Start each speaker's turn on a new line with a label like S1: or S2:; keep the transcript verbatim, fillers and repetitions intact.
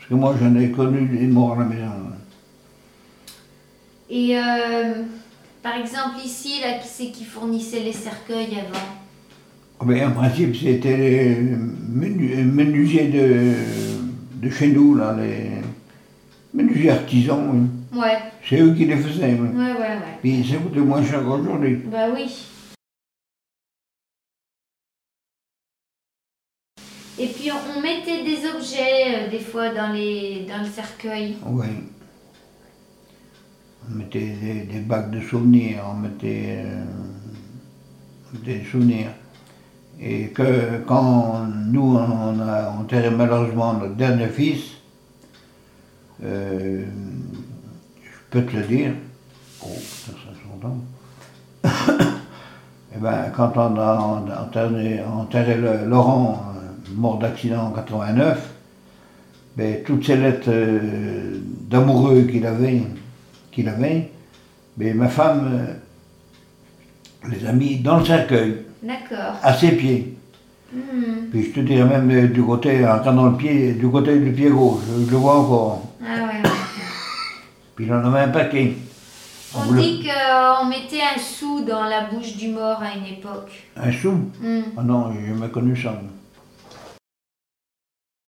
S1: Parce que moi, j'en ai connu des morts à la maison.
S2: Et euh, par exemple, ici, là, qui c'est qui fournissait les cercueils avant?
S1: Oh, ben, en principe, c'était les menu- menuisiers de, de chez nous, là, les menuisiers artisans. Oui.
S2: Ouais.
S1: C'est eux qui les faisaient. Oui.
S2: Ouais, ouais, ouais.
S1: Puis ça coûtait moins cher qu'aujourd'hui.
S2: Bah oui. Et puis on, on mettait des objets, euh, des fois, dans, les, dans le cercueil.
S1: Oui. On mettait des, des bacs de souvenirs, on mettait euh, des souvenirs. Et que quand nous, on a enterré malheureusement notre dernier fils, euh, je peux te le dire, oh, ça se longtemps. Et ben, quand on a enterré, enterré le, Laurent, euh, mort d'accident en quatre-vingt-neuf, ben, toutes ces lettres euh, d'amoureux qu'il avait, qu'il avait, ben, ma femme euh, les a mis dans le cercueil.
S2: D'accord.
S1: À ses pieds.
S2: Mmh.
S1: Puis je te dirais même euh, du côté, en regardant le pied, du côté du pied gauche, je le vois encore.
S2: Ah ouais, ouais.
S1: Puis il en avait un paquet.
S2: On,
S1: On voulait...
S2: dit qu'on mettait un sou dans la bouche du mort à une époque.
S1: Un sou?
S2: Mmh.
S1: Ah non, j'ai jamais connu ça.